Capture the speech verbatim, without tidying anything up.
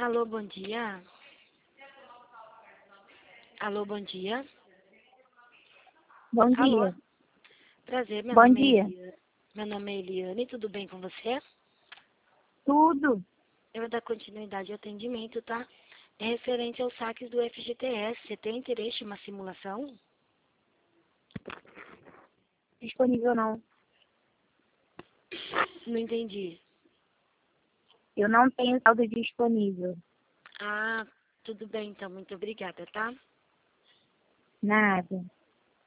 Alô, bom dia. Alô, bom dia. Bom Alô. dia. Prazer, meu Bom nome dia. é Eliane. Meu nome é Eliane, tudo bem com você? Tudo. Eu vou dar continuidade ao atendimento, tá? É referente aos saques do F G T S. Você tem interesse em uma simulação? Disponível não. Não entendi. Eu não tenho saldo disponível. Ah, tudo bem então, muito obrigada, tá? Nada.